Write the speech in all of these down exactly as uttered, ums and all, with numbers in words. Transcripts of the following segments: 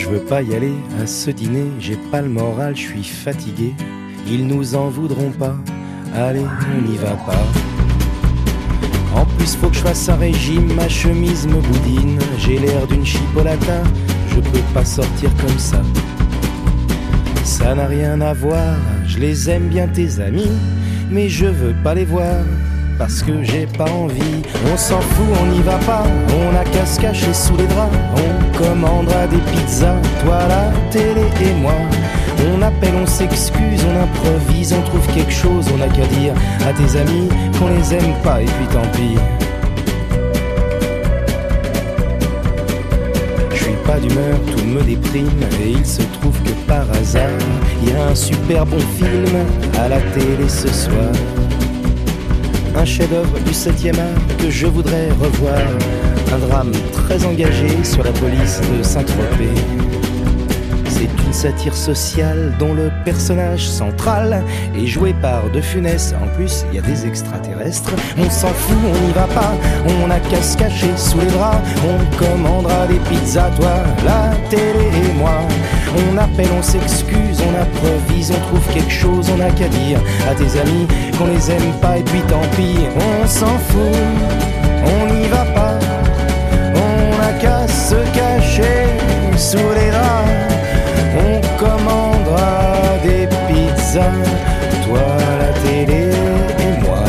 Je veux pas y aller à ce dîner, j'ai pas le moral, je suis fatigué. Ils nous en voudront pas, allez, on n'y va pas. En plus faut que je fasse un régime, ma chemise me boudine. J'ai l'air d'une chipolata, je peux pas sortir comme ça. Ça n'a rien à voir, je les aime bien tes amis, mais je veux pas les voir, parce que j'ai pas envie. On s'en fout, on n'y va pas, on a qu'à se cacher sous les draps. On commandera des pizzas, toi la télé et moi. On appelle, on s'excuse, on improvise, on trouve quelque chose. On a qu'à dire à tes amis qu'on les aime pas et puis tant pis. Je suis pas d'humeur, tout me déprime, et il se trouve que par hasard il y a un super bon film à la télé ce soir. Un chef-d'œuvre du septième art que je voudrais revoir. Un drame très engagé sur la police de Saint-Tropez. C'est une satire sociale dont le personnage central est joué par De Funès. En plus, il y a des extraterrestres. On s'en fout, on n'y va pas, on a qu'à se cacher sous les draps. On commandera des pizzas, toi, la télé et moi. On appelle, on s'excuse, on improvise, on trouve quelque chose. On a qu'à dire à tes amis qu'on les aime pas et puis tant pis. On s'en fout, on n'y va pas, on a qu'à se cacher sous les draps. On commandera des pizzas, toi la télé et moi.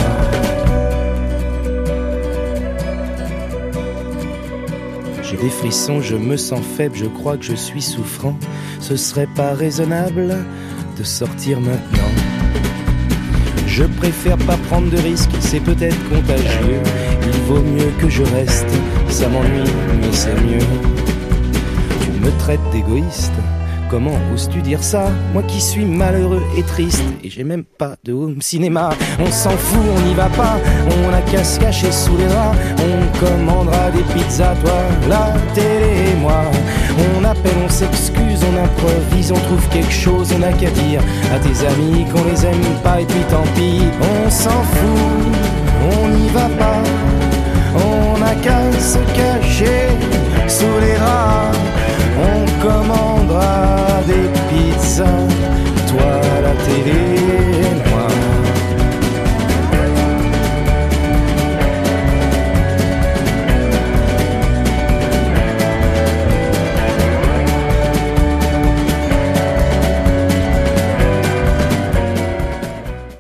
J'ai des frissons, je me sens faible, je crois que je suis souffrant. Ce serait pas raisonnable de sortir maintenant. Je préfère pas prendre de risques, c'est peut-être contagieux. Il vaut mieux que je reste, ça m'ennuie, mais c'est mieux. Tu me traites d'égoïste, comment oses-tu dire ça? Moi qui suis malheureux et triste, et j'ai même pas de home cinéma. On s'en fout, on n'y va pas, on a qu'à se cacher sous les draps. On commandera des pizzas, toi, la télé et moi. On appelle, on s'excuse, on improvise, on trouve quelque chose. On a qu'à dire à tes amis qu'on les aime pas et puis tant pis. On s'en fout, on n'y va pas, on a qu'à se cacher sous les draps.